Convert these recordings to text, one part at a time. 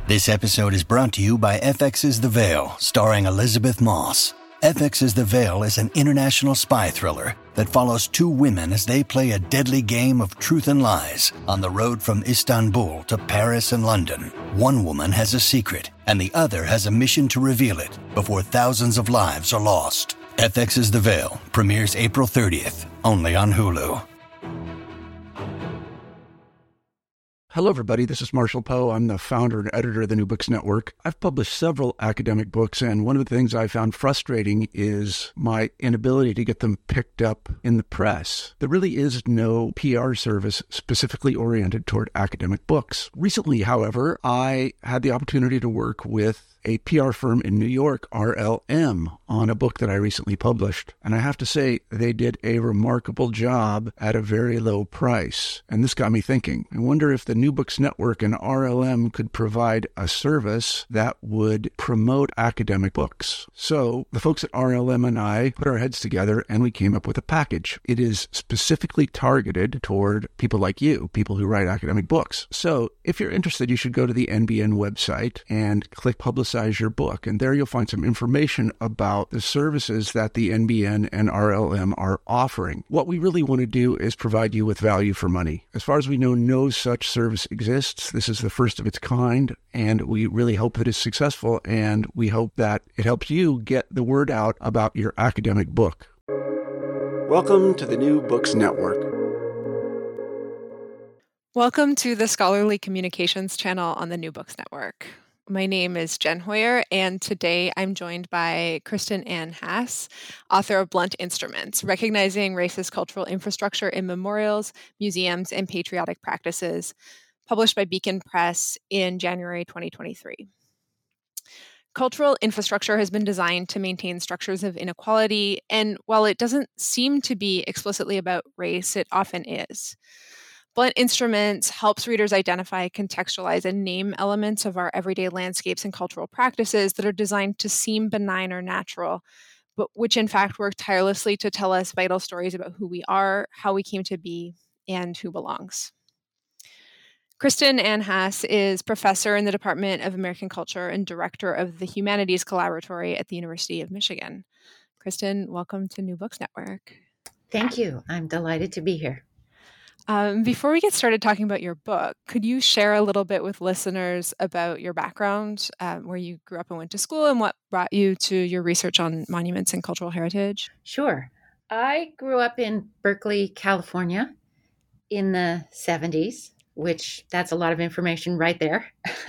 This episode is brought to you by FX's The Veil, starring Elizabeth Moss. FX's The Veil is an international spy thriller that follows two women as they play a deadly game of truth and lies on the road from Istanbul to Paris and London. One woman has a secret, and the other has a mission to reveal it before thousands of lives are lost. FX's The Veil premieres April 30th, only on Hulu. Hello, everybody. This is Marshall Poe. I'm the founder and editor of the New Books Network. I've published several academic books, and one of the things I found frustrating is my inability to get them picked up in the press. There really is no PR service specifically oriented toward academic books. Recently, however, I had the opportunity to work with a PR firm in New York, RLM, on a book that I recently published. And I have to say, they did a remarkable job at a very low price. And this got me thinking. I wonder if the New Books Network and RLM could provide a service that would promote academic books. So the folks at RLM and I put our heads together and we came up with a package. It is specifically targeted toward people like you, people who write academic books. So if you're interested, you should go to the NBN website and click Publicize Your Book. And there you'll find some information about the services that the NBN and RLM are offering. What we really want to do is provide you with value for money. As far as we know, no such service exists. This is the first of its kind, and we really hope it is successful, and we hope that it helps you get the word out about your academic book. Welcome to the New Books Network. Welcome to the Scholarly Communications channel on the New Books Network. My name is Jen Hoyer, and today I'm joined by Kristen Ann Hass, author of Blunt Instruments, Recognizing Racist Cultural Infrastructure in Memorials, Museums, and Patriotic Practices, published by Beacon Press in January 2023. Cultural infrastructure has been designed to maintain structures of inequality, and while it doesn't seem to be explicitly about race, it often is. Blunt Instruments helps readers identify, contextualize, and name elements of our everyday landscapes and cultural practices that are designed to seem benign or natural, but which in fact work tirelessly to tell us vital stories about who we are, how we came to be, and who belongs. Kristen Ann Hass is professor in the Department of American Culture and director of the Humanities Collaboratory at the University of Michigan. Kristen, welcome to New Books Network. Thank you. I'm delighted to be here. Before we get started talking about your book, could you share a little bit with listeners about your background, where you grew up and went to school, and what brought you to your research on monuments and cultural heritage? Sure. I grew up in Berkeley, California in the 70s, which that's a lot of information right there.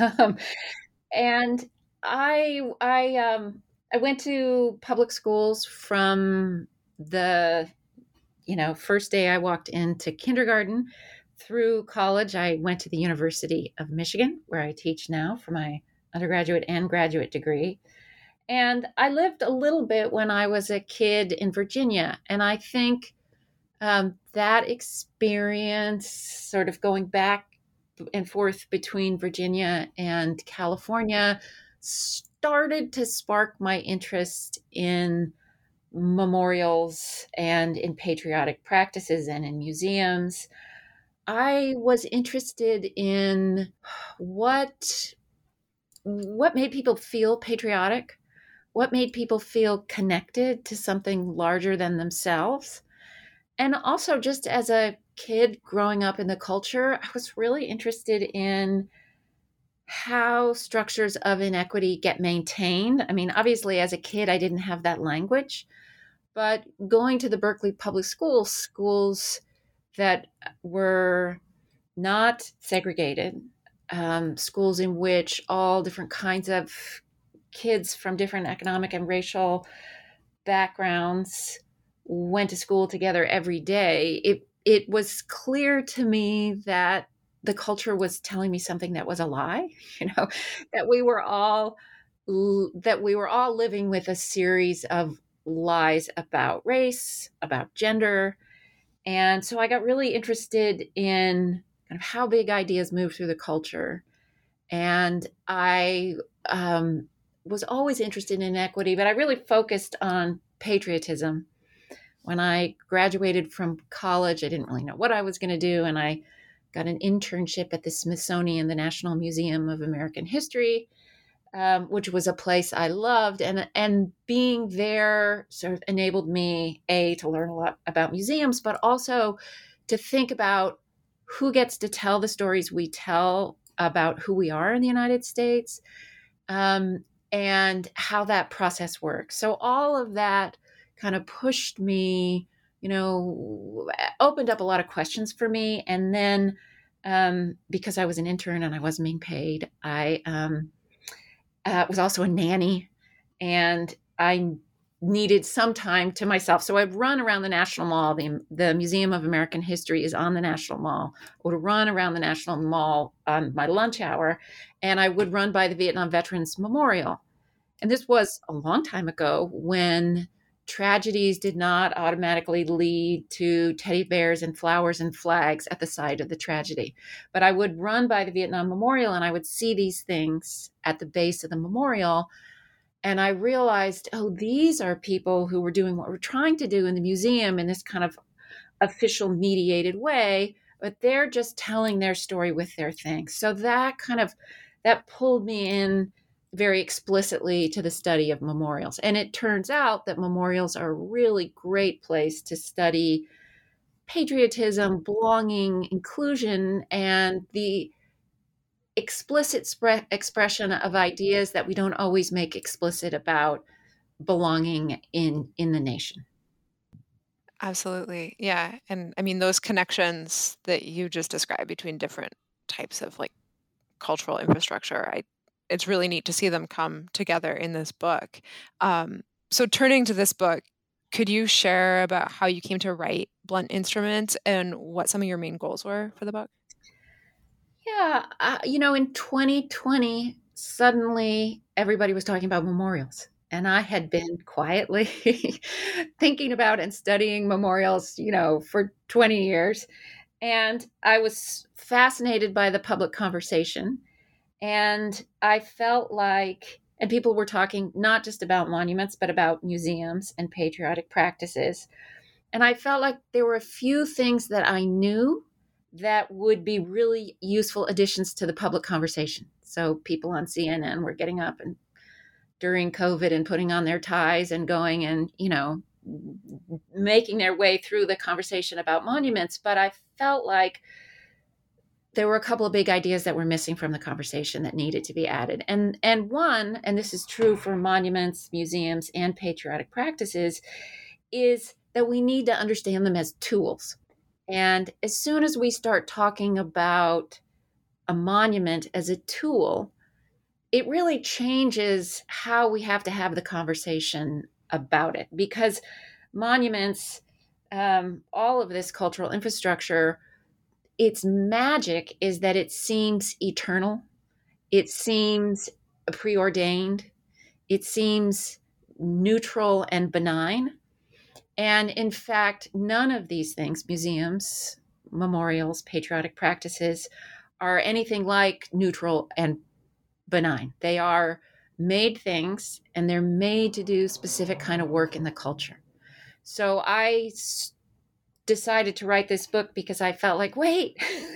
And I went to public schools from the first day I walked into kindergarten through college. I went to the University of Michigan, where I teach now for my undergraduate and graduate degree. And I lived a little bit when I was a kid in Virginia. And I think that experience, sort of going back and forth between Virginia and California, started to spark my interest in memorials and in patriotic practices and in museums. I was interested in what made people feel patriotic, what made people feel connected to something larger than themselves. And also, just as a kid growing up in the culture, I was really interested in how structures of inequity get maintained. I mean, obviously, as a kid, I didn't have that language. But going to the Berkeley Public schools that were not segregated, schools in which all different kinds of kids from different economic and racial backgrounds went to school together every day, it was clear to me that the culture was telling me something that was a lie, that we were all living with a series of lies about race, about gender. And so I got really interested in kind of how big ideas move through the culture. And I was always interested in equity, but I really focused on patriotism. When I graduated from college, I didn't really know what I was going to do. And I got an internship at the Smithsonian, the National Museum of American History, which was a place I loved. And being there sort of enabled me, to learn a lot about museums, but also to think about who gets to tell the stories we tell about who we are in the United States, and how that process works. So all of that kind of pushed me, opened up a lot of questions for me. And then because I was an intern and I wasn't being paid, I was also a nanny, and I needed some time to myself. So I'd run around the National Mall. The Museum of American History is on the National Mall. I would run around the National Mall on my lunch hour, and I would run by the Vietnam Veterans Memorial. And this was a long time ago when tragedies did not automatically lead to teddy bears and flowers and flags at the site of the tragedy. But I would run by the Vietnam Memorial and I would see these things at the base of the memorial. And I realized, these are people who were doing what we're trying to do in the museum in this kind of official mediated way, but they're just telling their story with their things. So that pulled me in very explicitly to the study of memorials. And it turns out that memorials are a really great place to study patriotism, belonging, inclusion, and the explicit expression of ideas that we don't always make explicit about belonging in the nation. Absolutely. Yeah. And I mean, those connections that you just described between different types of like cultural infrastructure, it's really neat to see them come together in this book. So turning to this book, could you share about how you came to write Blunt Instruments and what some of your main goals were for the book? Yeah. In 2020, suddenly everybody was talking about memorials. And I had been quietly thinking about and studying memorials, for 20 years. And I was fascinated by the public conversation. And I felt like, and people were talking not just about monuments, but about museums and patriotic practices. And I felt like there were a few things that I knew that would be really useful additions to the public conversation. So people on CNN were getting up and during COVID and putting on their ties and going and, making their way through the conversation about monuments. But I felt like there were a couple of big ideas that were missing from the conversation that needed to be added. And one, and this is true for monuments, museums, and patriotic practices, is that we need to understand them as tools. And as soon as we start talking about a monument as a tool, it really changes how we have to have the conversation about it. Because monuments, all of this cultural infrastructure, its magic is that it seems eternal. It seems preordained. It seems neutral and benign. And in fact, none of these things, museums, memorials, patriotic practices, are anything like neutral and benign. They are made things, and they're made to do specific kind of work in the culture. So I decided to write this book because I felt like, wait,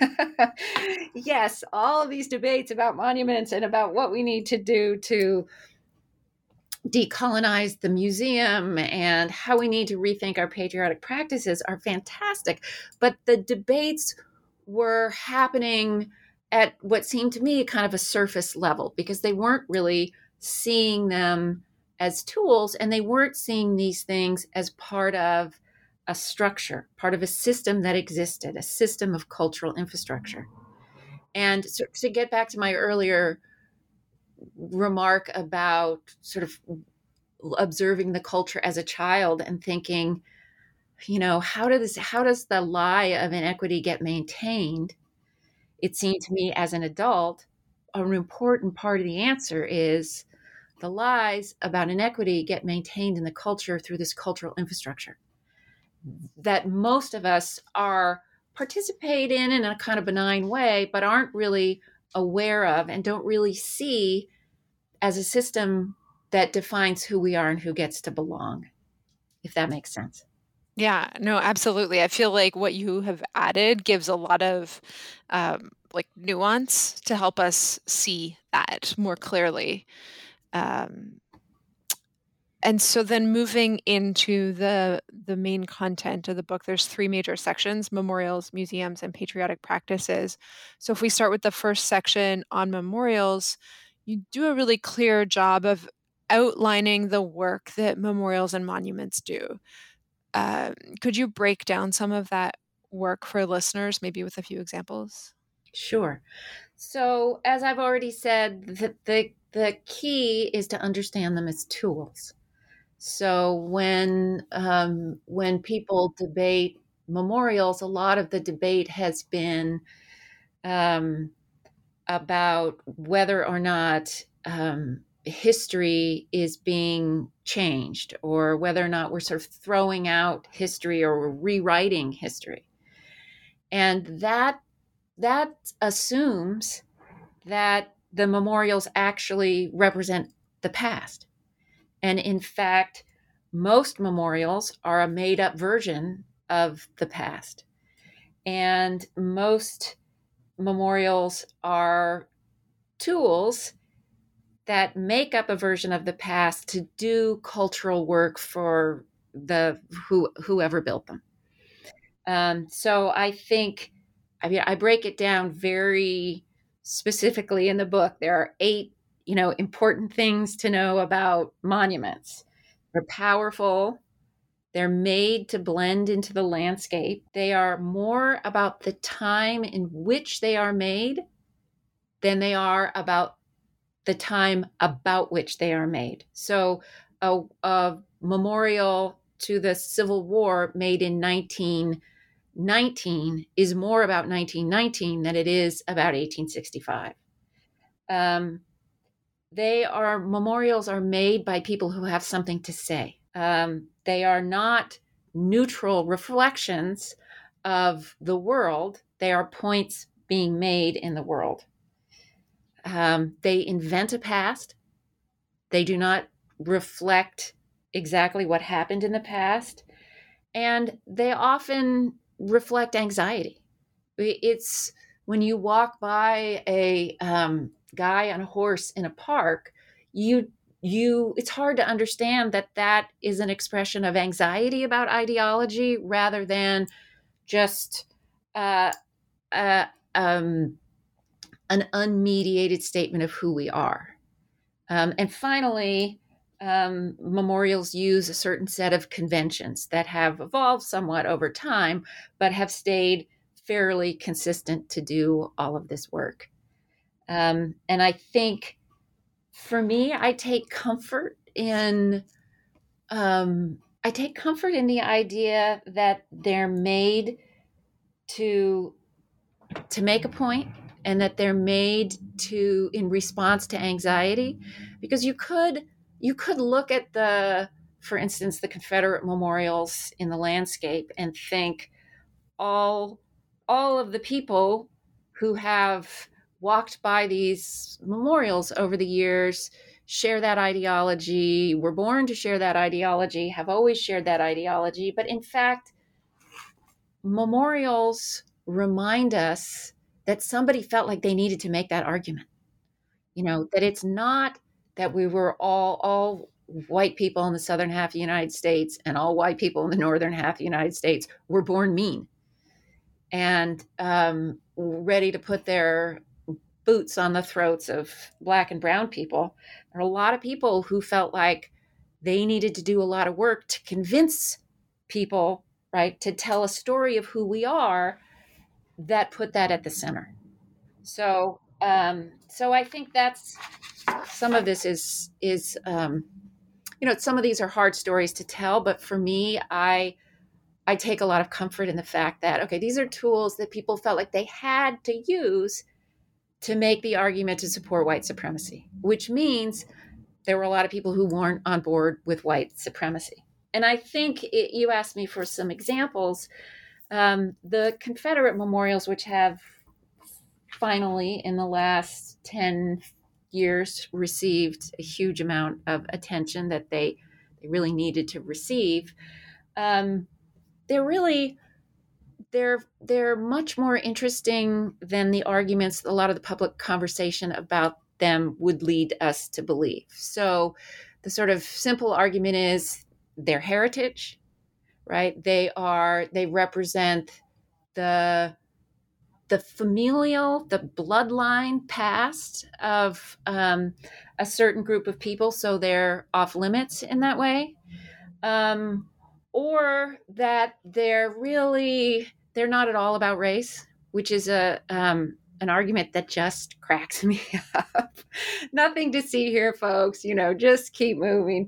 yes, all of these debates about monuments and about what we need to do to decolonize the museum and how we need to rethink our patriotic practices are fantastic. But the debates were happening at what seemed to me kind of a surface level because they weren't really seeing them as tools, and they weren't seeing these things as part of a structure, part of a system that existed, a system of cultural infrastructure. And so to get back to my earlier remark about sort of observing the culture as a child and thinking, how does the lie of inequity get maintained? It seemed to me as an adult, an important part of the answer is the lies about inequity get maintained in the culture through this cultural infrastructure that most of us are participate in a kind of benign way, but aren't really aware of and don't really see as a system that defines who we are and who gets to belong, if that makes sense. Yeah, no, absolutely. I feel like what you have added gives a lot of like nuance to help us see that more clearly. Um, and so then moving into the main content of the book, there's three major sections: memorials, museums, and patriotic practices. So if we start with the first section on memorials, you do a really clear job of outlining the work that memorials and monuments do. Um, could you break down some of that work for listeners, maybe with a few examples? Sure. So, as I've already said, the key is to understand them as tools. So when people debate memorials, a lot of the debate has been um, about whether or not history is being changed, or whether or not we're sort of throwing out history or we're rewriting history, and that assumes that the memorials actually represent the past. And in fact, most memorials are a made up version of the past. And most memorials are tools that make up a version of the past to do cultural work for whoever built them. So I think, I mean, I break it down very specifically in the book. There are 8, important things to know about monuments. They're powerful. They're made to blend into the landscape. They are more about the time in which they are made than they are about the time about which they are made. So a memorial to the Civil War made in 1919 is more about 1919 than it is about 1865. Um, memorials are made by people who have something to say. They are not neutral reflections of the world. They are points being made in the world. They invent a past. They do not reflect exactly what happened in the past. And they often reflect anxiety. It's when you walk by a guy on a horse in a park, it's hard to understand that is an expression of anxiety about ideology rather than just uh, uh, um, an unmediated statement of who we are. And finally, memorials use a certain set of conventions that have evolved somewhat over time, but have stayed fairly consistent to do all of this work. And I think for me, I take comfort in the idea that they're made to make a point, and that they're made to in response to anxiety, because you could look at for instance, the Confederate memorials in the landscape and think all of the people who have walked by these memorials over the years share that ideology, were born to share that ideology, have always shared that ideology. But in fact, memorials remind us that somebody felt like they needed to make that argument. That it's not that we were all white people in the southern half of the United States and all white people in the northern half of the United States were born mean and ready to put their boots on the throats of Black and brown people. There are a lot of people who felt like they needed to do a lot of work to convince people, right, to tell a story of who we are that put that at the center. So I think that's some of this is some of these are hard stories to tell, but for me, I take a lot of comfort in the fact that, okay, these are tools that people felt like they had to use to make the argument to support white supremacy, which means there were a lot of people who weren't on board with white supremacy. And I think you asked me for some examples. The Confederate memorials, which have finally in the last 10 years received a huge amount of attention that they really needed to receive, they're really they're much more interesting than the arguments a lot of the public conversation about them would lead us to believe. So the sort of simple argument is their heritage, right? They represent the familial, the bloodline past of a certain group of people, so they're off limits in that way. Or that they're not at all about race, which is an argument that just cracks me up. Nothing to see here, folks. Just keep moving.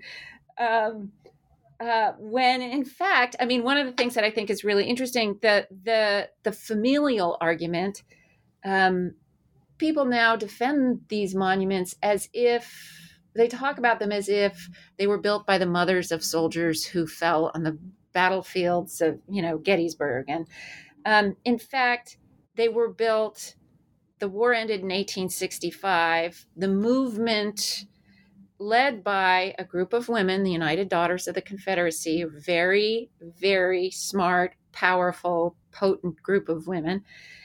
When in fact, I mean, one of the things that I think is really interesting, the familial argument, people now defend these monuments as if they talk about them as if they were built by the mothers of soldiers who fell on the battlefields of, Gettysburg. And in fact, they were built, the war ended in 1865. The movement led by a group of women, the United Daughters of the Confederacy, a very, very smart, powerful, potent group of women.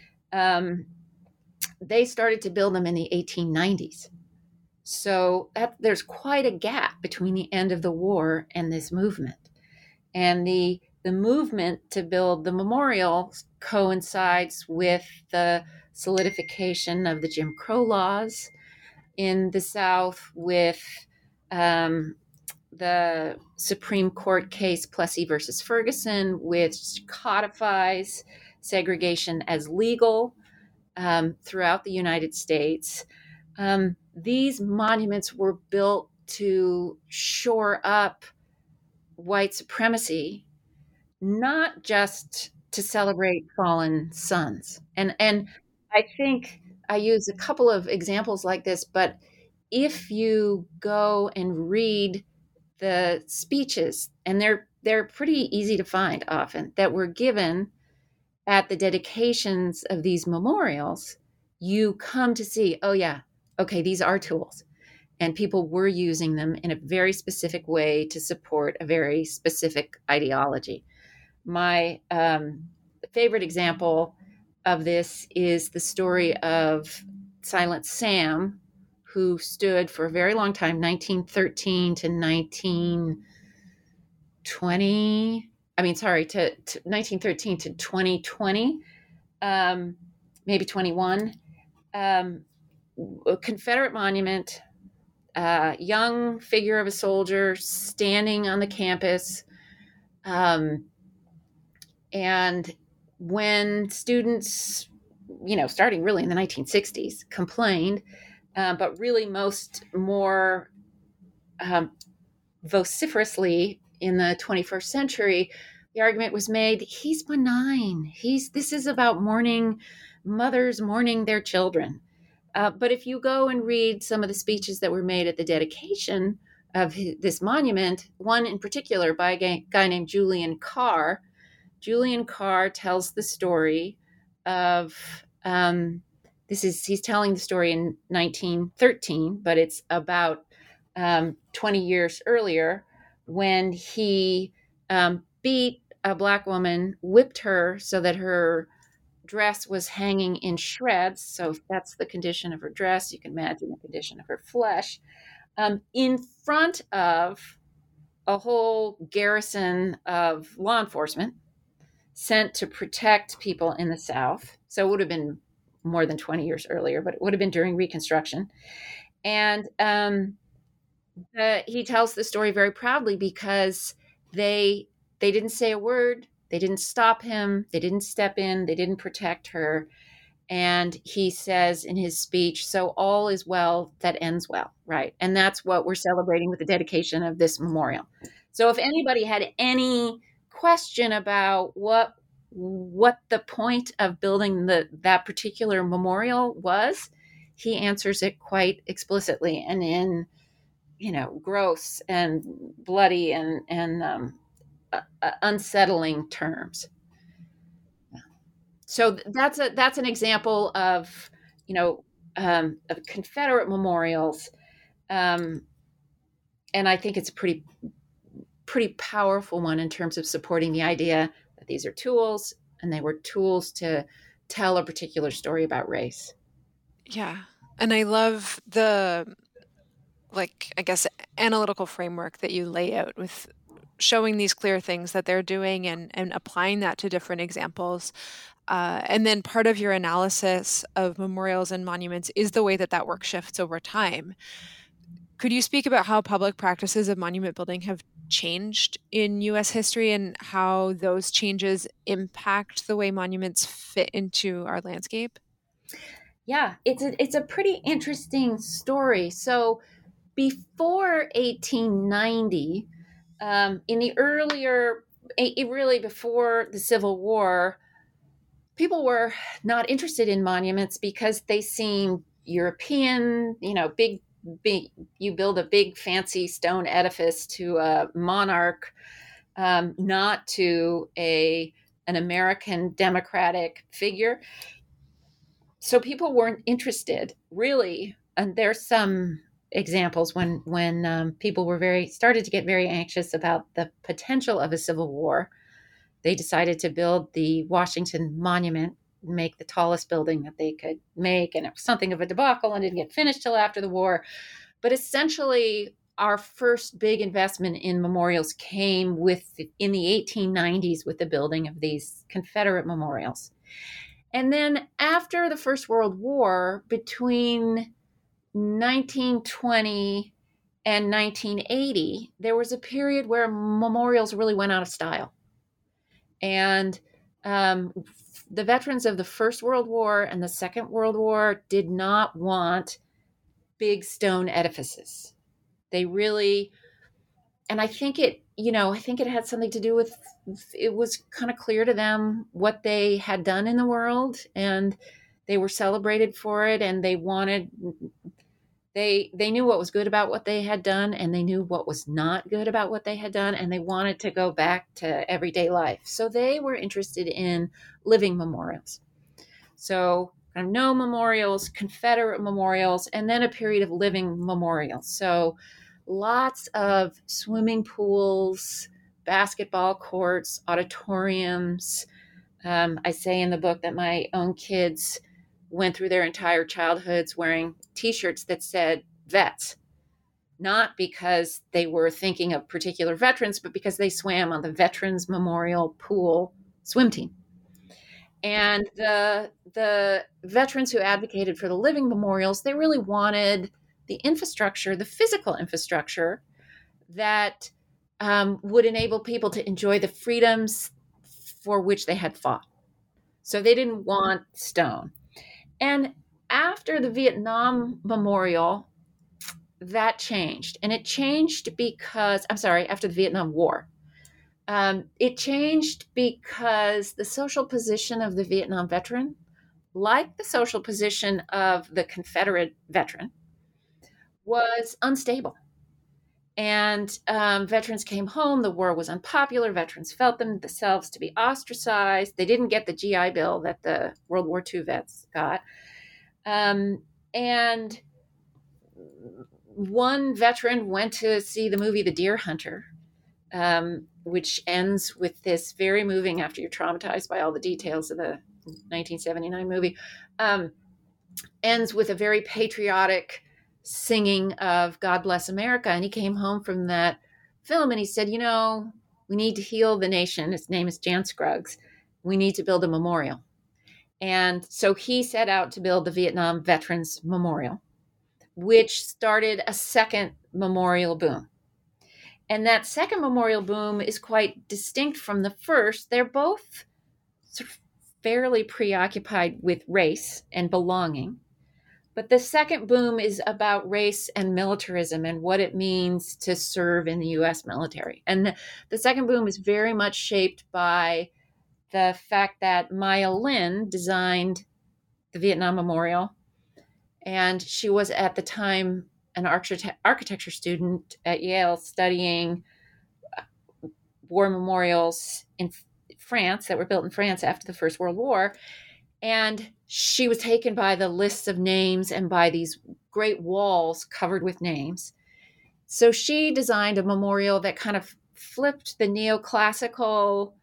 They started to build them in the 1890s. So there's quite a gap between the end of the war and this movement. And the movement to build the memorial coincides with the solidification of the Jim Crow laws in the South, with the Supreme Court case Plessy versus Ferguson, which codifies segregation as legal throughout the United States. These monuments were built to shore up white supremacy, not just to celebrate fallen sons. And I think I use a couple of examples like this, but if you go and read the speeches, and they're pretty easy to find often, that were given at the dedications of these memorials, you come to see, oh yeah, okay, these are tools. And people were using them in a very specific way to support a very specific ideology. My favorite example of this is the story of Silent Sam, who stood for a very long time, 1913 to 1920. I mean, sorry, to 1913 to 2020, maybe 21. A Confederate monument, young figure of a soldier standing on the campus. And when students, starting really in the 1960s, complained, but really more vociferously in the 21st century, the argument was made, he's benign. This is about mothers mourning their children. But if you go and read some of the speeches that were made at the dedication of this monument, one in particular by a guy named Julian Carr. Julian Carr tells the story of, he's telling the story in 1913, but it's about 20 years earlier, when he beat a Black woman, whipped her so that her dress was hanging in shreds. So if that's the condition of her dress, you can imagine the condition of her flesh, in front of a whole garrison of law enforcement sent to protect people in the South. So it would have been more than 20 years earlier, but it would have been during Reconstruction. And he tells the story very proudly because they didn't say a word. They didn't stop him. They didn't step in. They didn't protect her. And he says in his speech, so all is well that ends well, right? And that's what we're celebrating with the dedication of this memorial. So if anybody had any question about what the point of building that particular memorial was, he answers it quite explicitly and in gross and bloody and unsettling terms. So that's an example of of Confederate memorials, and I think it's a pretty powerful one in terms of supporting the idea that these are tools, and they were tools to tell a particular story about race. Yeah. And I love the, like, I guess, analytical framework that you lay out with showing these clear things that they're doing and applying that to different examples. And then part of your analysis of memorials and monuments is the way that that work shifts over time. Could you speak about how public practices of monument building have changed in U.S. history and how those changes impact the way monuments fit into our landscape? Yeah, it's a pretty interesting story. So before 1890, in the earlier, really before the Civil War, people were not interested in monuments because they seemed European, big, you build a big fancy stone edifice to a monarch, not to an American democratic figure. So people weren't interested really. And there's some examples when people were started to get very anxious about the potential of a civil war. They decided to build the Washington Monument, make the tallest building that they could make, and it was something of a debacle and didn't get finished till after the war. But essentially, our first big investment in memorials came in the 1890s with the building of these Confederate memorials. And then after the First World War, between 1920 and 1980, there was a period where memorials really went out of style. And the veterans of the First World War and the Second World War did not want big stone edifices. They really, and I think it had something to do with, it was kind of clear to them what they had done in the world, and they were celebrated for it, and they knew what was good about what they had done, and they knew what was not good about what they had done, and they wanted to go back to everyday life. So they were interested in living memorials. So no memorials, Confederate memorials, and then a period of living memorials. So lots of swimming pools, basketball courts, auditoriums. I say in the book that my own kids went through their entire childhoods wearing T-shirts that said vets, not because they were thinking of particular veterans, but because they swam on the Veterans Memorial Pool swim team. And the veterans who advocated for the living memorials, they really wanted the infrastructure, the physical infrastructure that would enable people to enjoy the freedoms for which they had fought. So they didn't want stone. And after the Vietnam Memorial, that changed. And it changed after the Vietnam War. It changed because the social position of the Vietnam veteran, like the social position of the Confederate veteran, was unstable. And veterans came home. The war was unpopular. Veterans felt themselves to be ostracized. They didn't get the GI Bill that the World War II vets got. And one veteran went to see the movie The Deer Hunter, which ends with this very moving, after you're traumatized by all the details of the 1979 movie, ends with a very patriotic singing of God Bless America. And he came home from that film and he said, we need to heal the nation. His name is Jan Scruggs. We need to build a memorial. And so he set out to build the Vietnam Veterans Memorial, which started a second memorial boom. And that second memorial boom is quite distinct from the first. They're both sort of fairly preoccupied with race and belonging. But the second boom is about race and militarism and what it means to serve in the U.S. military. And the second boom is very much shaped by the fact that Maya Lin designed the Vietnam Memorial. And she was at the time an architecture student at Yale studying war memorials in France that were built in France after the First World War. And she was taken by the lists of names and by these great walls covered with names. So she designed a memorial that kind of flipped the neoclassical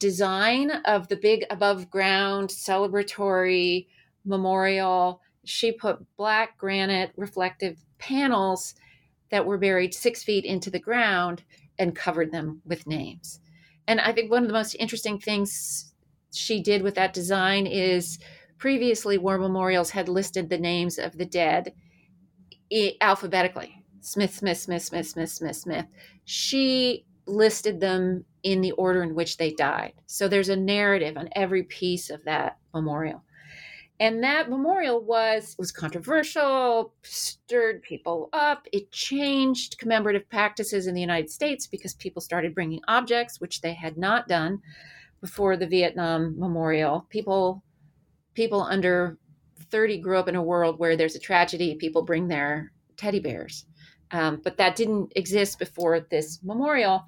design of the big above ground celebratory memorial, she put black granite reflective panels that were buried 6 feet into the ground and covered them with names. And I think one of the most interesting things she did with that design is previously war memorials had listed the names of the dead alphabetically. Smith, Smith, Smith, Smith, Smith, Smith, Smith. She listed them in the order in which they died. So there's a narrative on every piece of that memorial. And that memorial was controversial, stirred people up. It changed commemorative practices in the United States because people started bringing objects, which they had not done before the Vietnam Memorial. People under 30 grew up in a world where there's a tragedy, people bring their teddy bears. But that didn't exist before this memorial.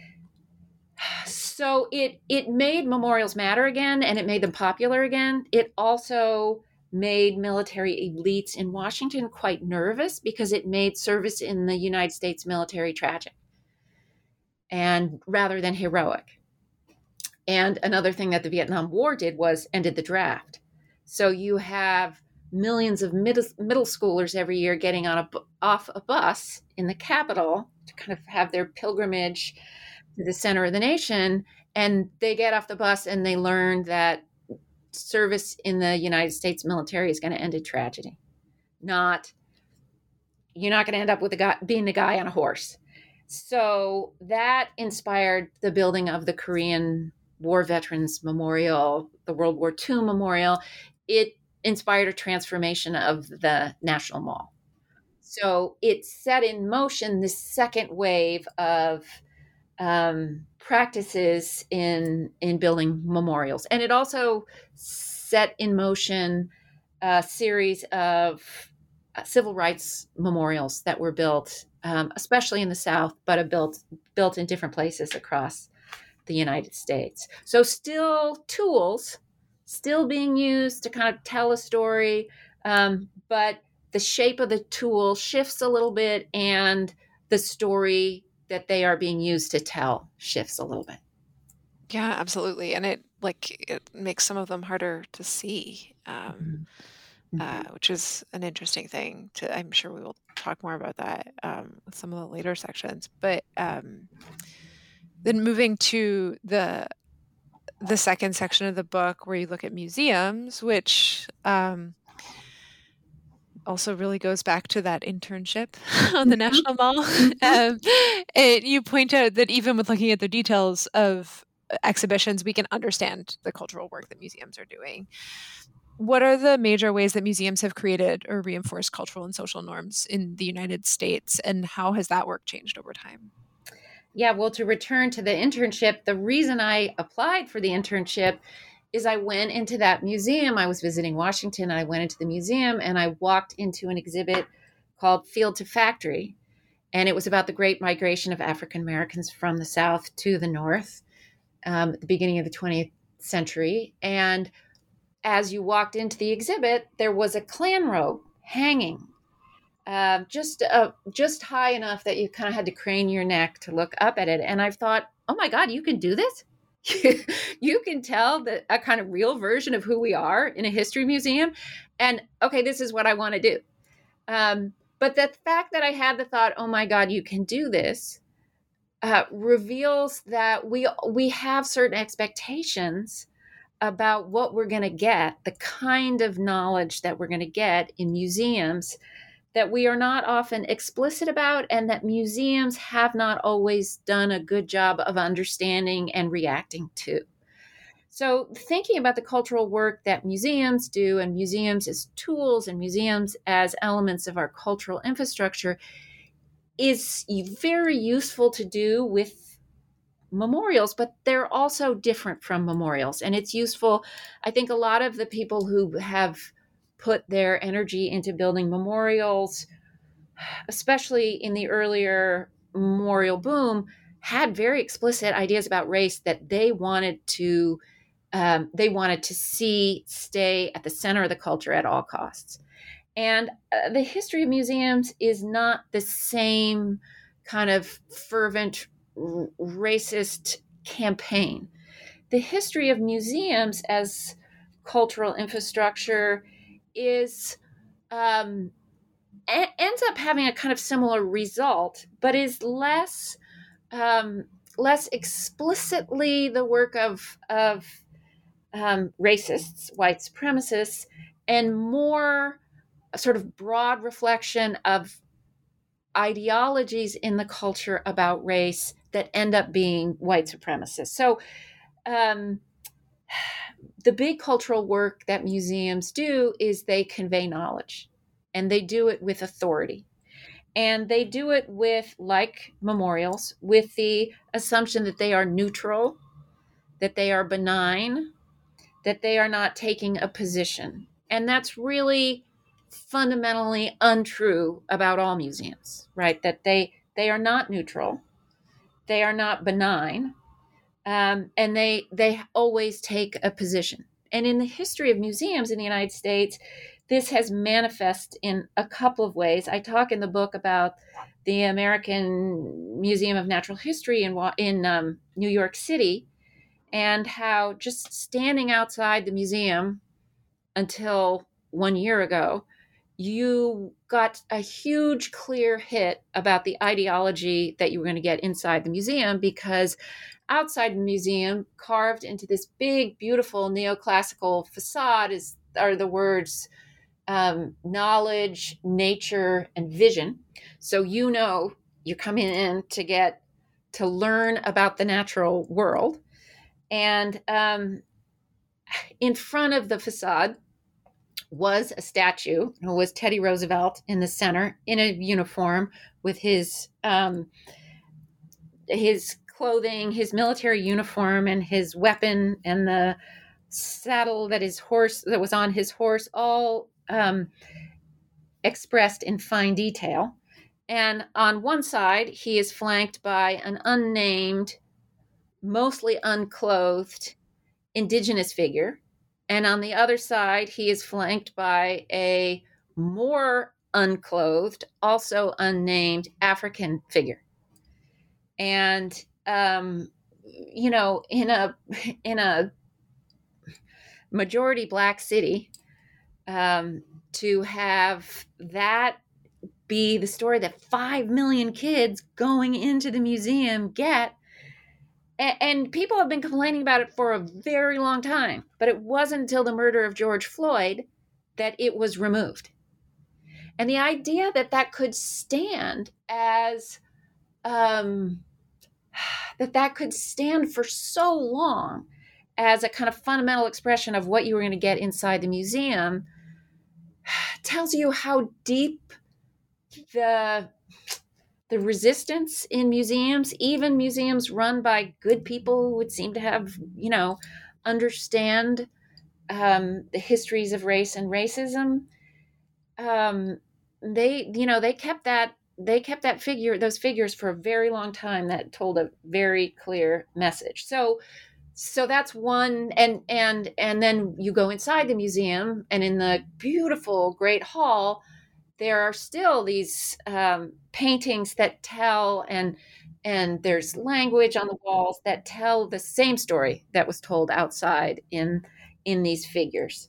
So it made memorials matter again, and it made them popular again. It also made military elites in Washington quite nervous because it made service in the United States military tragic and rather than heroic. And another thing that the Vietnam War did was ended the draft. So you have millions of middle schoolers every year getting off a bus in the Capitol to kind of have their pilgrimage to the center of the nation. And they get off the bus and they learn that service in the United States military is going to end in tragedy. You're not going to end up with being the guy on a horse. So that inspired the building of the Korean War Veterans Memorial, the World War II Memorial. It inspired a transformation of the National Mall. So it set in motion this second wave of practices in building memorials. And it also set in motion a series of civil rights memorials that were built, especially in the South, but built in different places across the United States. So still tools, still being used to kind of tell a story, but the shape of the tool shifts a little bit, and the story that they are being used to tell shifts a little bit. Yeah, absolutely. And it makes some of them harder to see, which is an interesting thing I'm sure we will talk more about that with some of the later sections. But then moving to the second section of the book where you look at museums, which also really goes back to that internship on the National Mall. You point out that even with looking at the details of exhibitions, we can understand the cultural work that museums are doing. What are the major ways that museums have created or reinforced cultural and social norms in the United States, and how has that work changed over time? Yeah, well, to return to the internship, the reason I applied for the internship is I went into that museum. I was visiting Washington. I went into the museum and I walked into an exhibit called Field to Factory. And it was about the great migration of African Americans from the South to the North at the beginning of the 20th century. And as you walked into the exhibit, there was a Klan robe hanging just high enough that you kind of had to crane your neck to look up at it. And I thought, oh my God, you can do this? You can tell a kind of real version of who we are in a history museum. And okay, this is what I want to do. But the fact that I had the thought, oh my God, you can do this, reveals that we have certain expectations about what we're going to get, the kind of knowledge that we're going to get in museums that we are not often explicit about, and that museums have not always done a good job of understanding and reacting to. So thinking about the cultural work that museums do, and museums as tools and museums as elements of our cultural infrastructure, is very useful to do with memorials, but they're also different from memorials. And it's useful, I think a lot of the people who have put their energy into building memorials, especially in the earlier memorial boom, had very explicit ideas about race that they wanted to see stay at the center of the culture at all costs. And the history of museums is not the same kind of fervent racist campaign. the history of museums as cultural infrastructure is ends up having a kind of similar result, but is less less explicitly the work of racists, white supremacists, and more a sort of broad reflection of ideologies in the culture about race that end up being white supremacists. So the big cultural work that museums do is they convey knowledge, and they do it with authority. And they do it with, like memorials, with the assumption that they are neutral, that they are benign, that they are not taking a position. And that's really fundamentally untrue about all museums, right? That they are not neutral, they are not benign, and they always take a position. And in the history of museums in the United States, this has manifested in a couple of ways. I talk in the book about the American Museum of Natural History in New York City, and how just standing outside the museum until 1 year ago, you got a huge clear hit about the ideology that you were going to get inside the museum, because outside the museum, carved into this big, beautiful neoclassical facade, are the words knowledge, nature, and vision. So you're coming in to learn about the natural world. And in front of the facade was a statue. It was Teddy Roosevelt in the center in a uniform with his clothing, his military uniform, and his weapon, and the saddle that was on his horse, all expressed in fine detail. And on one side, he is flanked by an unnamed, mostly unclothed indigenous figure. And on the other side, he is flanked by a more unclothed, also unnamed African figure. And in a majority Black city, to have that be the story that 5 million kids going into the museum get. And people have been complaining about it for a very long time, but it wasn't until the murder of George Floyd that it was removed. And the idea that could stand as that could stand for so long as a kind of fundamental expression of what you were going to get inside the museum tells you how deep the resistance in museums, even museums run by good people who would seem to have, understand the histories of race and racism. They kept those figures for a very long time that told a very clear message. So that's one, and then you go inside the museum, and in the beautiful Great Hall, there are still these paintings that tell, and there's language on the walls that tell the same story that was told outside in these figures.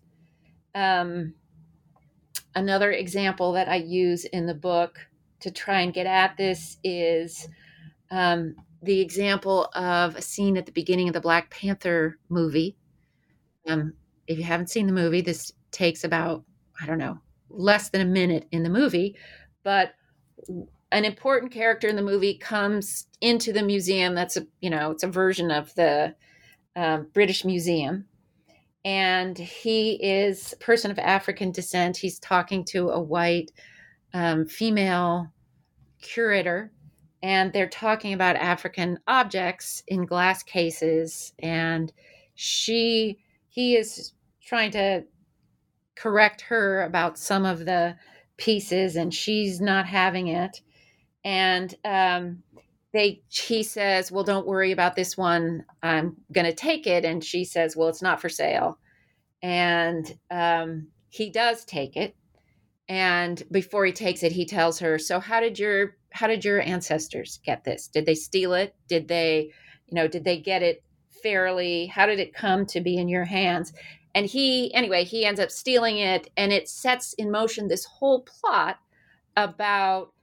Another example that I use in the book to try and get at this is the example of a scene at the beginning of the Black Panther movie. If you haven't seen the movie, this takes about, less than a minute in the movie, but an important character in the movie comes into the museum. That's it's a version of the British Museum. And he is a person of African descent. He's talking to a white female curator, and they're talking about African objects in glass cases. And he is trying to correct her about some of the pieces, and she's not having it. And he says, well, don't worry about this one. I'm going to take it. And she says, well, it's not for sale. And he does take it. And before he takes it, he tells her, so how did your ancestors get this? Did they steal it? Did they get it fairly? How did it come to be in your hands? And he ends up stealing it, and it sets in motion this whole plot about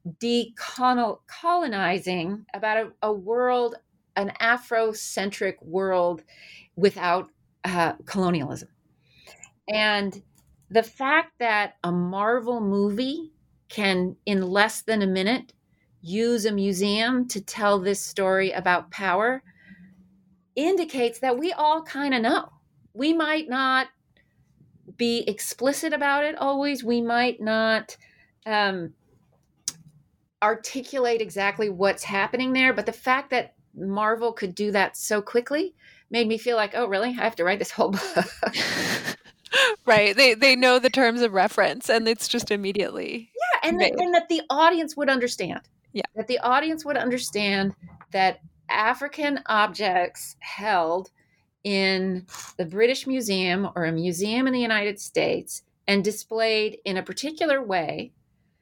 decolonizing, about a world, an Afrocentric world without colonialism. And the fact that a Marvel movie can, in less than a minute, use a museum to tell this story about power indicates that we all kind of know. We might not be explicit about it always. We might not articulate exactly what's happening there. But the fact that Marvel could do that so quickly made me feel like, oh, really? I have to write this whole book. Right. They know the terms of reference, and it's just immediately. Yeah, and that the audience would understand. Yeah. That the audience would understand that African objects held in the British Museum or a museum in the United States and displayed in a particular way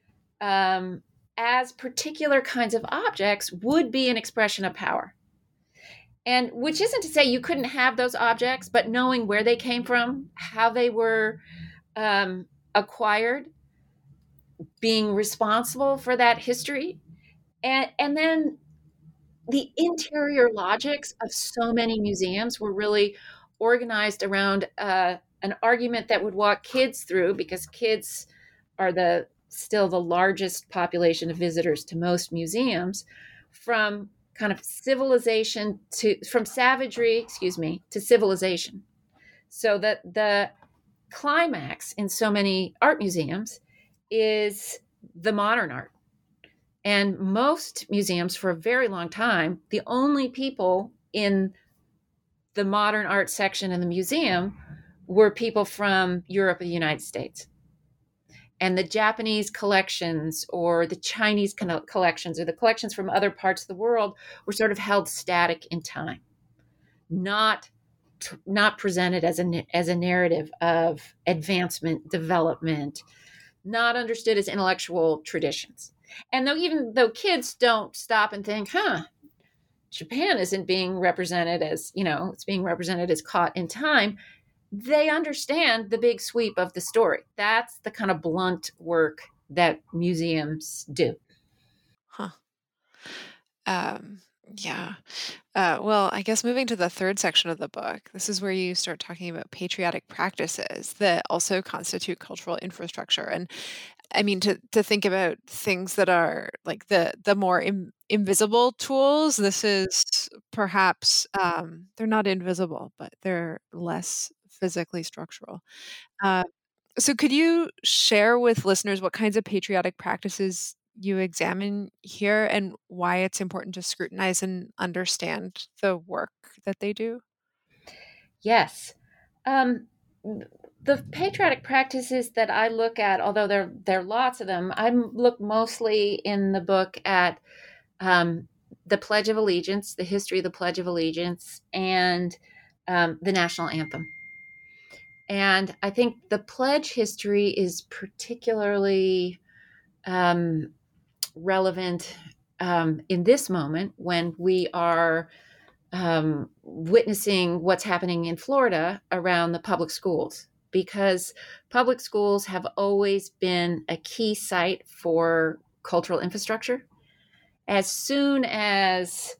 as particular kinds of objects would be an expression of power. And which isn't to say you couldn't have those objects, but knowing where they came from, how they were acquired, being responsible for that history, and then the interior logics of so many museums were really organized around an argument that would walk kids through, because kids are still the largest population of visitors to most museums, from kind of from savagery, to civilization. So that the climax in so many art museums is the modern art. And most museums, for a very long time, the only people in the modern art section in the museum were people from Europe and the United States. And the Japanese collections or the Chinese collections or the collections from other parts of the world were sort of held static in time, not presented as a narrative of advancement, development, not understood as intellectual traditions. And even though kids don't stop and think, Japan isn't being represented as, it's being represented as caught in time, they understand the big sweep of the story. That's the kind of blunt work that museums do. Huh. Yeah. Well, I guess moving to the third section of the book, this is where you start talking about patriotic practices that also constitute cultural infrastructure. And I mean, to think about things that are like the more invisible tools, this is perhaps, they're not invisible, but they're less physically structural. So could you share with listeners what kinds of patriotic practices you examine here and why it's important to scrutinize and understand the work that they do? Yes. The patriotic practices that I look at, although there are lots of them, I look mostly in the book at the Pledge of Allegiance, the history of the Pledge of Allegiance, and the national anthem. And I think the pledge history is particularly relevant in this moment when we are witnessing what's happening in Florida around the public schools, because public schools have always been a key site for cultural infrastructure. As soon as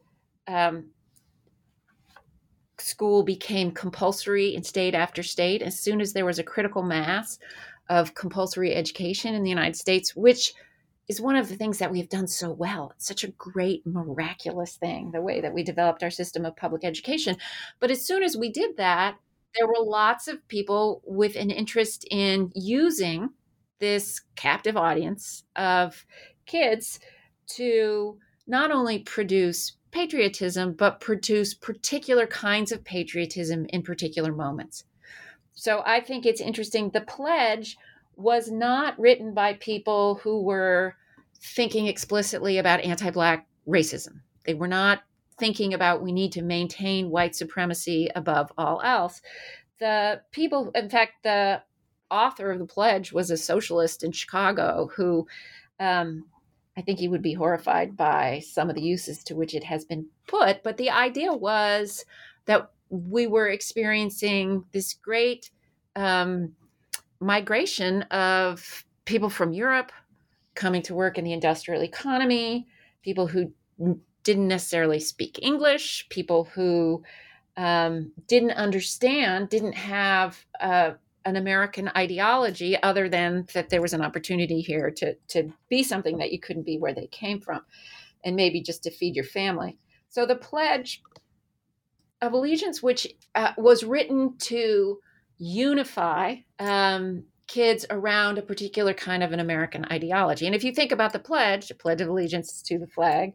school became compulsory in state after state, as soon as there was a critical mass of compulsory education in the United States, which is one of the things that we've done so well. It's such a great, miraculous thing, the way that we developed our system of public education. But as soon as we did that, there were lots of people with an interest in using this captive audience of kids to not only produce patriotism, but produce particular kinds of patriotism in particular moments. So I think it's interesting. The pledge was not written by people who were thinking explicitly about anti-Black racism. They were not thinking about we need to maintain white supremacy above all else. The people, in fact, the author of the pledge was a socialist in Chicago who I think he would be horrified by some of the uses to which it has been put. But the idea was that we were experiencing this great migration of people from Europe coming to work in the industrial economy, people who didn't necessarily speak English, people who didn't understand, didn't have an American ideology other than that there was an opportunity here to be something that you couldn't be where they came from, and maybe just to feed your family. So the Pledge of Allegiance, which was written to unify kids around a particular kind of an American ideology. And if you think about the Pledge of Allegiance to the flag,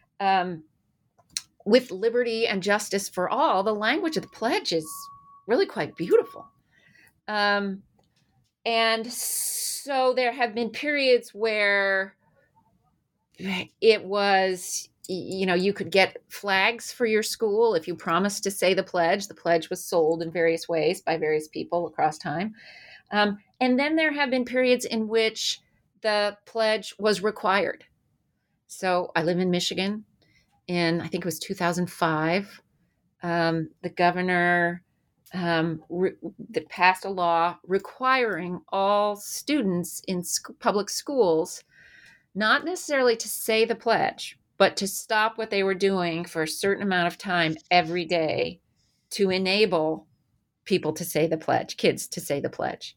with liberty and justice for all, the language of the Pledge is really quite beautiful. And so there have been periods where it was, you could get flags for your school if you promised to say the Pledge. The Pledge was sold in various ways by various people across time. And then there have been periods in which the Pledge was required. So I live in Michigan. I think it was 2005, the governor that passed a law requiring all students in public schools not necessarily to say the Pledge, but to stop what they were doing for a certain amount of time every day to enable people to say the Pledge, kids to say the Pledge.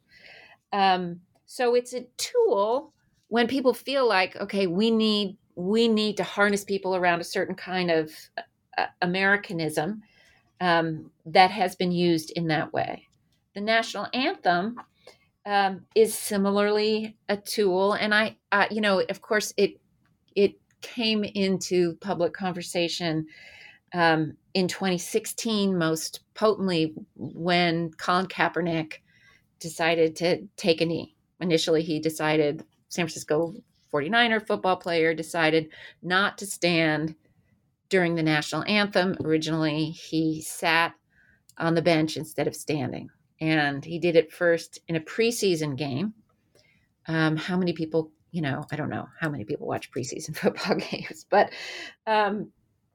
So it's a tool when people feel like, okay, we need to harness people around a certain kind of Americanism that has been used in that way. The national anthem is similarly a tool, and of course, it came into public conversation in 2016, most potently when Colin Kaepernick decided to take a knee. Initially, he decided, San Francisco 49er football player, decided not to stand during the national anthem. Originally, he sat on the bench instead of standing. And he did it first in a preseason game. How many people, I don't know how many people watch preseason football games, but, and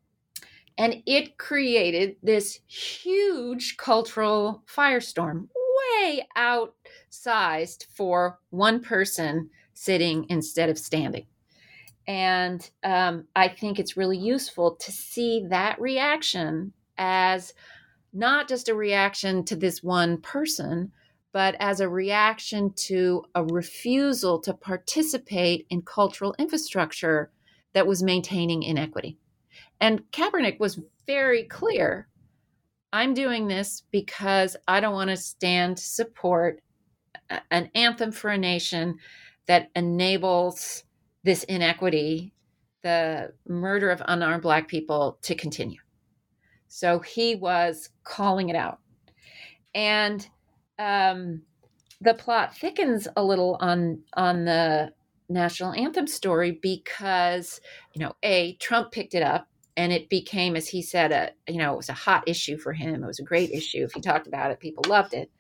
it created this huge cultural firestorm, way outsized for one person sitting instead of standing. And I think it's really useful to see that reaction as not just a reaction to this one person, but as a reaction to a refusal to participate in cultural infrastructure that was maintaining inequity. And Kaepernick was very clear, I'm doing this because I don't want to stand to support an anthem for a nation that enables this inequity, the murder of unarmed Black people, to continue. So he was calling it out. And the plot thickens a little on the national anthem story because, Trump picked it up and it became, as he said, it was a hot issue for him. It was a great issue. If he talked about it, people loved it.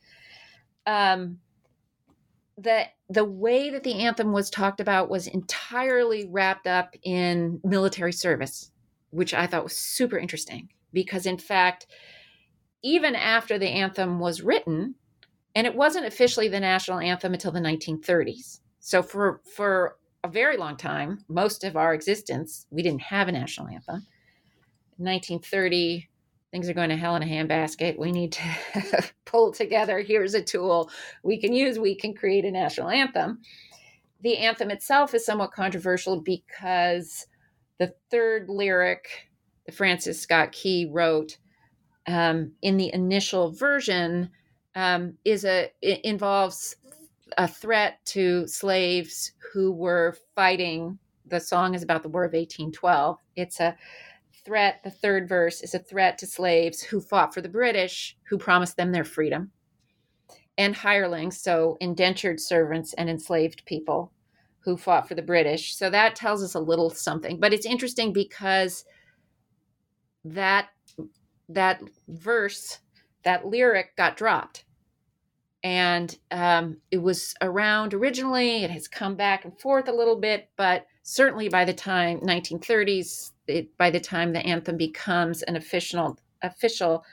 The way that the anthem was talked about was entirely wrapped up in military service, which I thought was super interesting because, in fact, even after the anthem was written, and it wasn't officially the national anthem until the 1930s. So for a very long time, most of our existence, we didn't have a national anthem. In 1930, things are going to hell in a handbasket. We need to pull together. Here's a tool we can use. We can create a national anthem. The anthem itself is somewhat controversial because the third lyric that Francis Scott Key wrote in the initial version involves a threat to slaves who were fighting. The song is about the War of 1812. It's a threat. The third verse is a threat to slaves who fought for the British, who promised them their freedom, and hirelings, so indentured servants and enslaved people who fought for the British. So that tells us a little something. But it's interesting because that verse, that lyric got dropped. And it was around originally. It has come back and forth a little bit, but certainly by the time 1930s, by the time the anthem becomes an official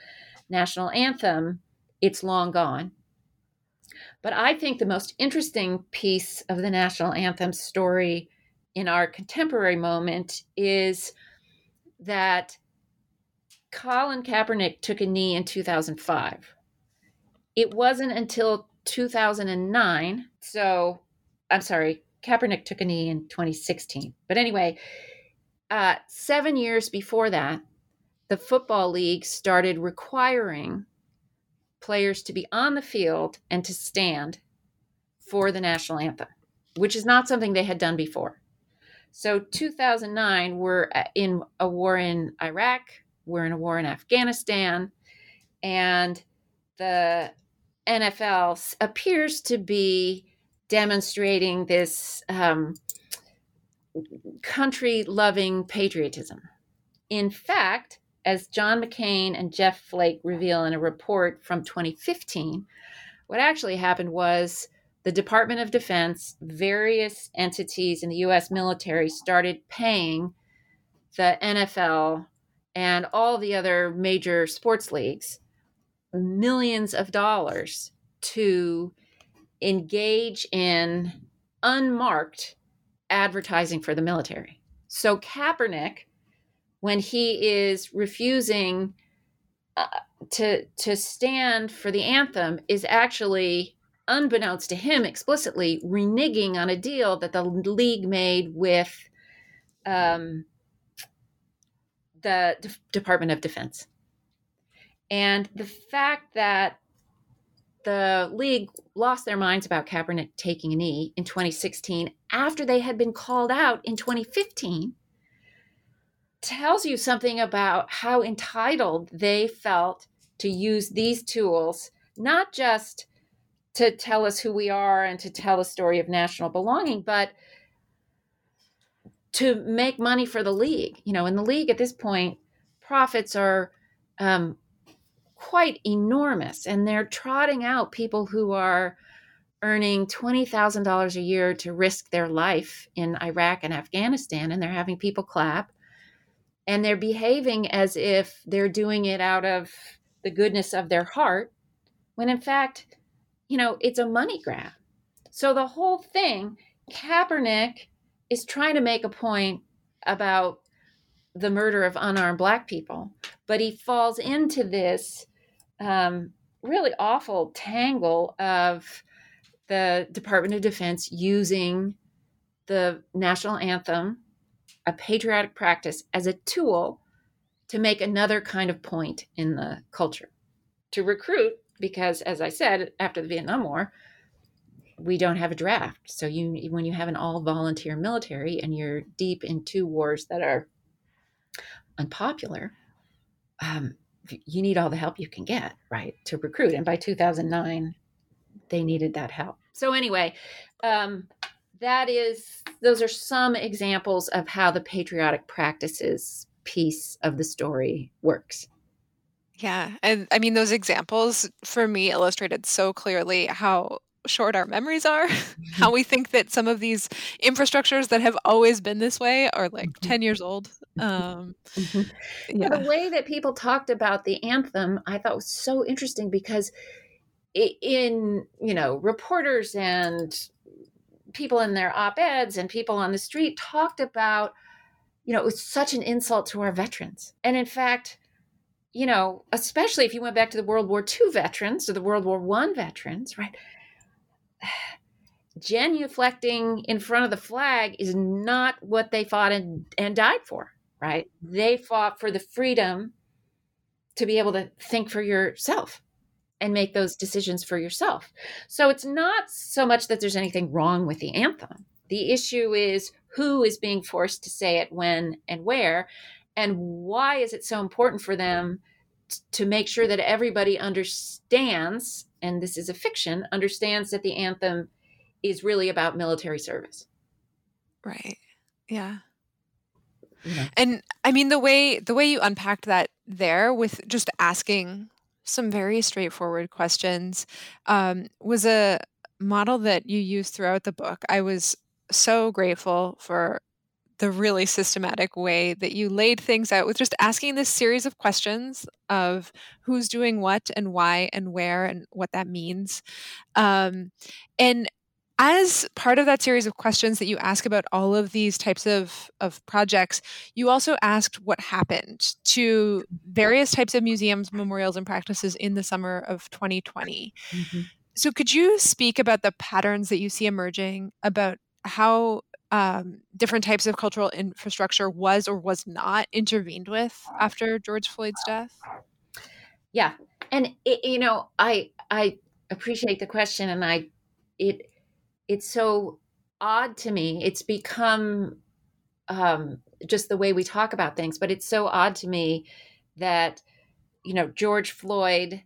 national anthem, it's long gone. But I think the most interesting piece of the national anthem story in our contemporary moment is that Colin Kaepernick took a knee in 2005. It wasn't until 2009. So, I'm sorry, Kaepernick took a knee in 2016. But anyway, 7 years before that, the Football League started requiring players to be on the field and to stand for the national anthem, which is not something they had done before. So 2009, we're in a war in Iraq, we're in a war in Afghanistan, and the NFL appears to be demonstrating this country-loving patriotism. In fact, as John McCain and Jeff Flake reveal in a report from 2015, what actually happened was the Department of Defense, various entities in the U.S. military started paying the NFL and all the other major sports leagues millions of dollars to engage in unmarked advertising for the military. So Kaepernick, when he is refusing to stand for the anthem, is actually, unbeknownst to him explicitly, reneging on a deal that the league made with the Department of Defense. And the fact that the league lost their minds about Kaepernick taking a knee in 2016 after they had been called out in 2015 tells you something about how entitled they felt to use these tools, not just to tell us who we are and to tell a story of national belonging, but to make money for the league. You know, in the league at this point, profits are quite enormous, and they're trotting out people who are earning $20,000 a year to risk their life in Iraq and Afghanistan, and they're having people clap, and they're behaving as if they're doing it out of the goodness of their heart, when in fact, you know, it's a money grab. So the whole thing, Kaepernick is trying to make a point about the murder of unarmed Black people, but he falls into this really awful tangle of the Department of Defense using the national anthem, a patriotic practice, as a tool to make another kind of point in the culture, to recruit, because as I said, after the Vietnam War, we don't have a draft. So when you have an all-volunteer military and you're deep in two wars that are unpopular, you need all the help you can get, right, to recruit. And by 2009, they needed that help. So anyway, those are some examples of how the patriotic practices piece of the story works. Yeah. And I mean, those examples for me illustrated so clearly how short our memories are, how we think that some of these infrastructures that have always been this way are like 10 years old. Yeah. The way that people talked about the anthem, I thought was so interesting, because in, you know, reporters and people in their op-eds and people on the street talked about, you know, it was such an insult to our veterans. And in fact, you know, especially if you went back to the World War II veterans or the World War I veterans, right? Genuflecting in front of the flag is not what they fought and died for, right? They fought for the freedom to be able to think for yourself and make those decisions for yourself. So it's not so much that there's anything wrong with the anthem. The issue is who is being forced to say it, when and where, and why is it so important for them to make sure that everybody understands, and this is a fiction, understands that the anthem is really about military service. Right. Yeah. Yeah. And I mean, the way you unpacked that there with just asking some very straightforward questions was a model that you used throughout the book. I was so grateful for the really systematic way that you laid things out with just asking this series of questions of who's doing what and why and where and what that means. And as part of that series of questions that you ask about all of these types of projects, you also asked what happened to various types of museums, memorials, and practices in the summer of 2020. Mm-hmm. So could you speak about the patterns that you see emerging about how different types of cultural infrastructure was or was not intervened with after George Floyd's death? Yeah. And I appreciate the question, and it's so odd to me. It's become just the way we talk about things, but it's so odd to me that, George Floyd,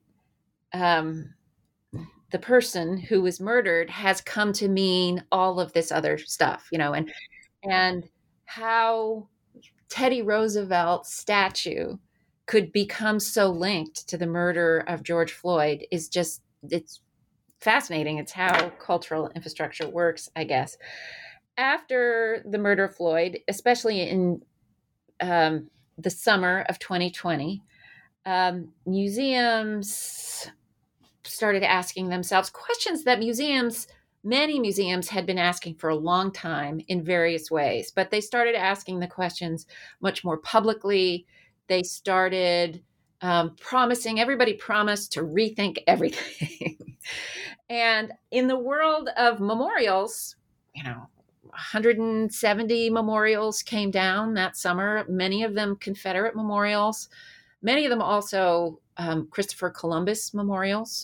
the person who was murdered, has come to mean all of this other stuff, and how Teddy Roosevelt's statue could become so linked to the murder of George Floyd it's fascinating. It's how cultural infrastructure works, I guess. After the murder of Floyd, especially in the summer of 2020, museums started asking themselves questions that many museums had been asking for a long time in various ways, but they started asking the questions much more publicly. They started everybody promised to rethink everything. And in the world of memorials, 170 memorials came down that summer, many of them Confederate memorials, many of them also Christopher Columbus memorials.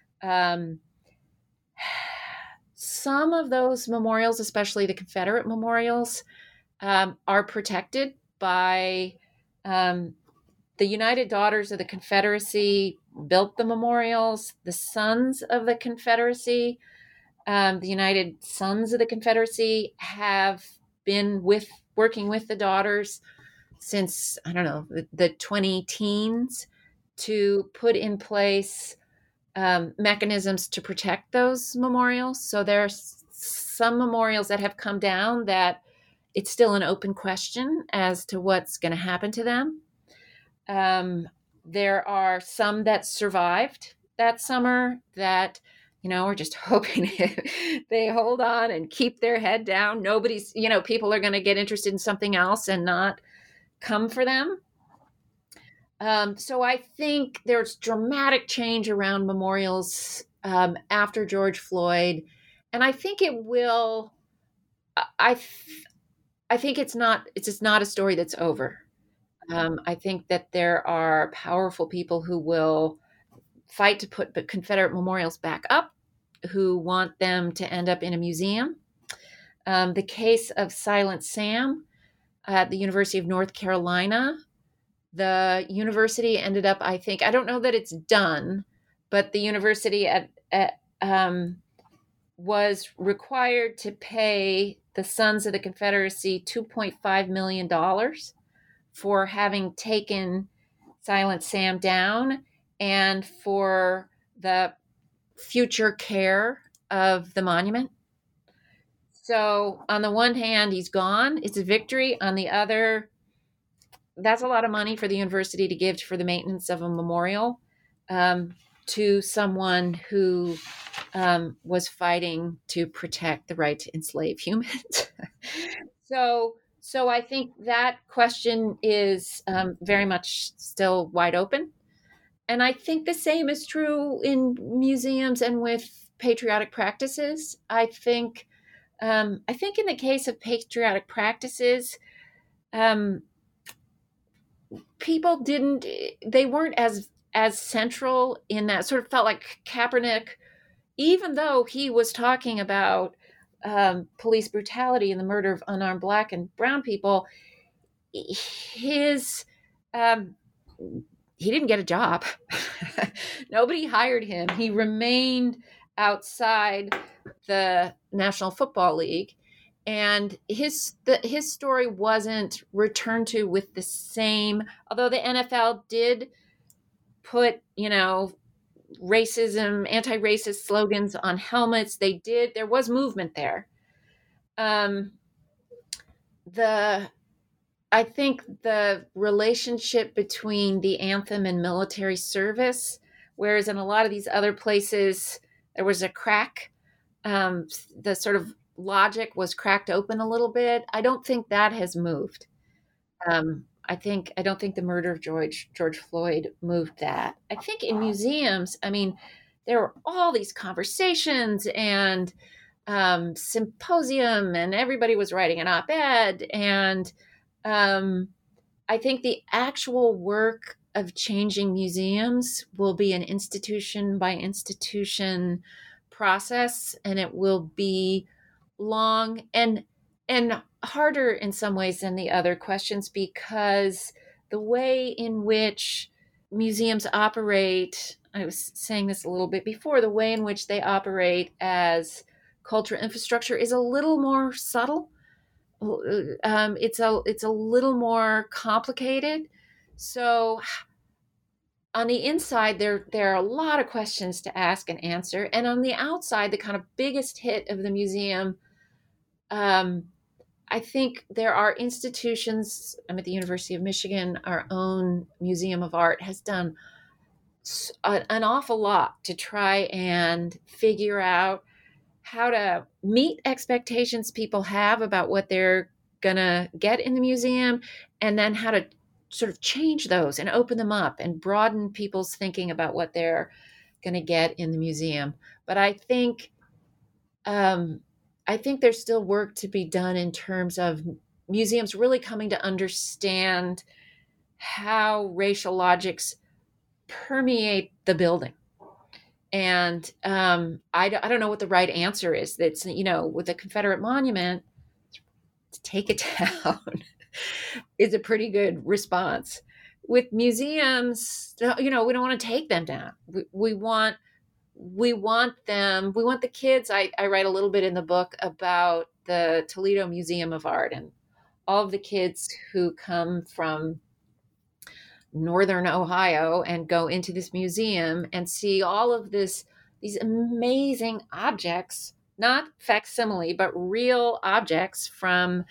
Some of those memorials, especially the Confederate memorials, are protected by the United Daughters of the Confederacy built the memorials. The Sons of the Confederacy, the United Sons of the Confederacy, have been working with the daughters since, I don't know, the 20-teens to put in place mechanisms to protect those memorials. So there's some memorials that have come down that it's still an open question as to what's going to happen to them. There are some that survived that summer that, we're just hoping they hold on and keep their head down. Nobody's, people are going to get interested in something else and not come for them. So I think there's dramatic change around memorials after George Floyd, and I think it will. I think it's just not a story that's over. I think that there are powerful people who will fight to put Confederate memorials back up, who want them to end up in a museum. The case of Silent Sam at the University of North Carolina. The university ended up, I don't know that it's done, but the university was required to pay the Sons of the Confederacy $2.5 million for having taken Silent Sam down and for the future care of the monument. So on the one hand, he's gone. It's a victory. On the other, that's a lot of money for the university to give for the maintenance of a memorial to someone who was fighting to protect the right to enslave humans. So I think that question is very much still wide open. And I think the same is true in museums and with patriotic practices. I think in the case of patriotic practices, people they weren't as central in that. Sort of felt like Kaepernick, even though he was talking about police brutality and the murder of unarmed Black and brown people, his he didn't get a job. Nobody hired him. He remained outside the National Football League. And his story wasn't returned to with the same, although the NFL did put, racism, anti-racist slogans on helmets. There was movement there. I think the relationship between the anthem and military service, whereas in a lot of these other places there was a crack, the sort of logic was cracked open a little bit. I don't think that has moved. I don't think the murder of George Floyd moved that. I think in museums, I mean, there were all these conversations and symposium, and everybody was writing an op-ed, and I think the actual work of changing museums will be an institution by institution process, and it will be long and harder in some ways than the other questions, because the way in which museums operate, I was saying this a little bit before, the way in which they operate as cultural infrastructure is a little more subtle. It's a little more complicated. So on the inside, there are a lot of questions to ask and answer, and on the outside, the kind of biggest hit of the museum, I think there are institutions. I'm at the University of Michigan. Our own Museum of Art has done an awful lot to try and figure out how to meet expectations people have about what they're going to get in the museum, and then how to sort of change those and open them up and broaden people's thinking about what they're going to get in the museum. But I think there's still work to be done in terms of museums really coming to understand how racial logics permeate the building. And I don't know what the right answer is. That's, with the Confederate monument, to take it down is a pretty good response. With museums, we don't want to take them down. We want the kids. I write a little bit in the book about the Toledo Museum of Art and all of the kids who come from Northern Ohio and go into this museum and see all of these amazing objects, not facsimile, but real objects from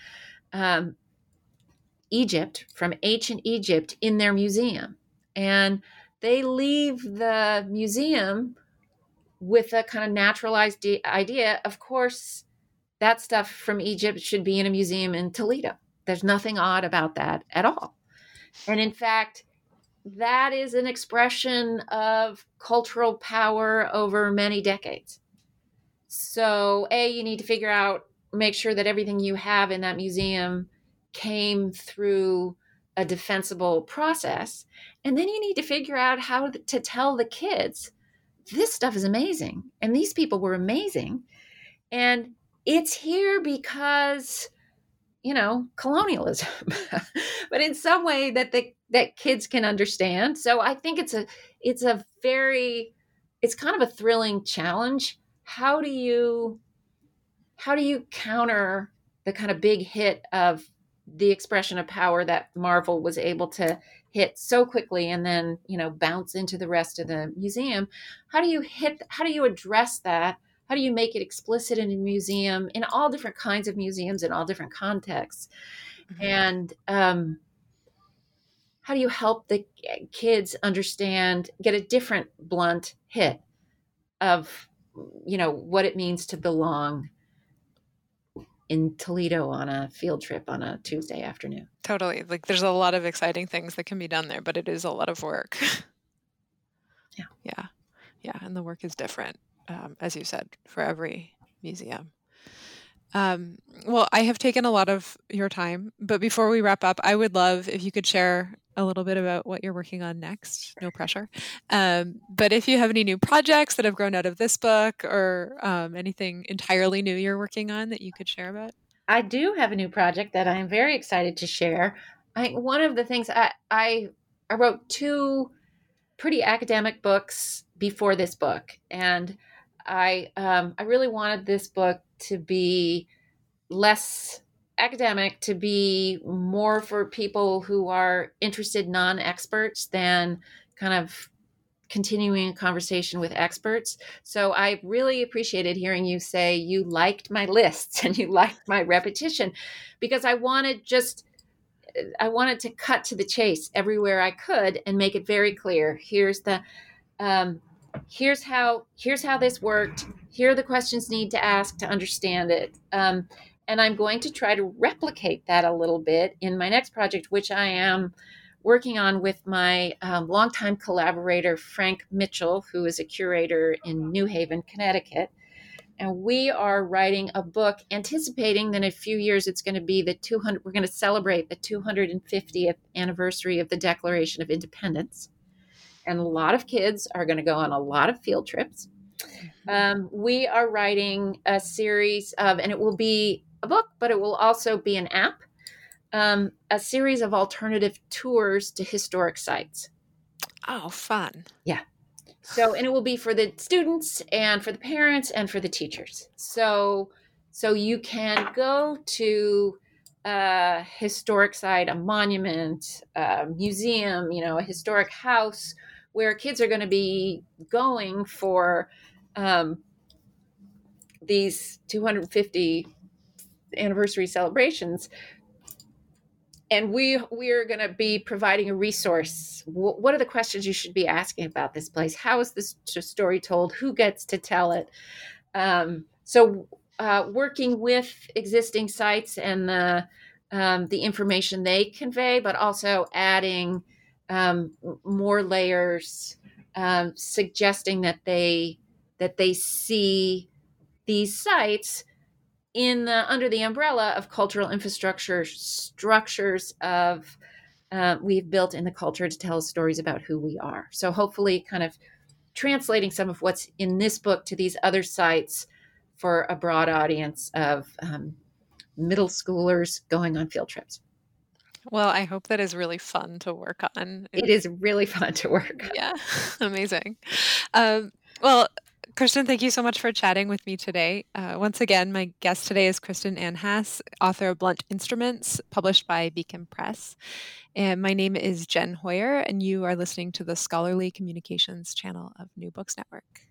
Egypt, from ancient Egypt, in their museum. And they leave the museum with a kind of naturalized idea. Of course, that stuff from Egypt should be in a museum in Toledo. There's nothing odd about that at all. And in fact, that is an expression of cultural power over many decades. So, you need to make sure that everything you have in that museum came through a defensible process. And then you need to figure out how to tell the kids, this stuff is amazing, and these people were amazing, and it's here because, colonialism, but in some way that kids can understand. So I think it's kind of a thrilling challenge. How do you counter the kind of big hit of the expression of power that Marvel was able to hit so quickly and then, bounce into the rest of the museum? How do you address that? How do you make it explicit in a museum, in all different kinds of museums, in all different contexts? Mm-hmm. And how do you help the kids understand, get a different blunt hit of, what it means to belong in Toledo on a field trip on a Tuesday afternoon? Totally. Like, there's a lot of exciting things that can be done there, but it is a lot of work. Yeah. And the work is different, as you said, for every museum. Well, I have taken a lot of your time, but before we wrap up, I would love if you could share a little bit about what you're working on next. No pressure. But if you have any new projects that have grown out of this book, or anything entirely new you're working on that you could share about. I do have a new project that I'm very excited to share. One of the things I wrote 2 pretty academic books before this book, and I really wanted this book to be less academic, to be more for people who are interested non-experts than kind of continuing a conversation with experts. So I really appreciated hearing you say you liked my lists and you liked my repetition, because I wanted to cut to the chase everywhere I could and make it very clear. Here's how this worked. Here are the questions you need to ask to understand it. And I'm going to try to replicate that a little bit in my next project, which I am working on with my longtime collaborator, Frank Mitchell, who is a curator in New Haven, Connecticut. And we are writing a book anticipating that in a few years it's going to be we're going to celebrate the 250th anniversary of the Declaration of Independence. And a lot of kids are going to go on a lot of field trips. We are writing a series of, and it will be a book, but it will also be an app, a series of alternative tours to historic sites. Oh, fun. Yeah. So, and it will be for the students and for the parents and for the teachers. So you can go to a historic site, a monument, a museum, a historic house where kids are going to be going for these 250 anniversary celebrations. And we're going to be providing a resource. What are the questions you should be asking about this place? How is this story told? Who gets to tell it? So working with existing sites and the information they convey, but also adding more layers, suggesting that they see these sites under the umbrella of cultural infrastructure structures we've built in the culture to tell stories about who we are. So hopefully kind of translating some of what's in this book to these other sites for a broad audience of middle schoolers going on field trips. Well, I hope that is really fun to work on. It is really fun to work on. Yeah, amazing. Well, Kristen, thank you so much for chatting with me today. Once again, my guest today is Kristen Ann Hass, author of Blunt Instruments, published by Beacon Press. And my name is Jen Hoyer, and you are listening to the Scholarly Communications channel of New Books Network.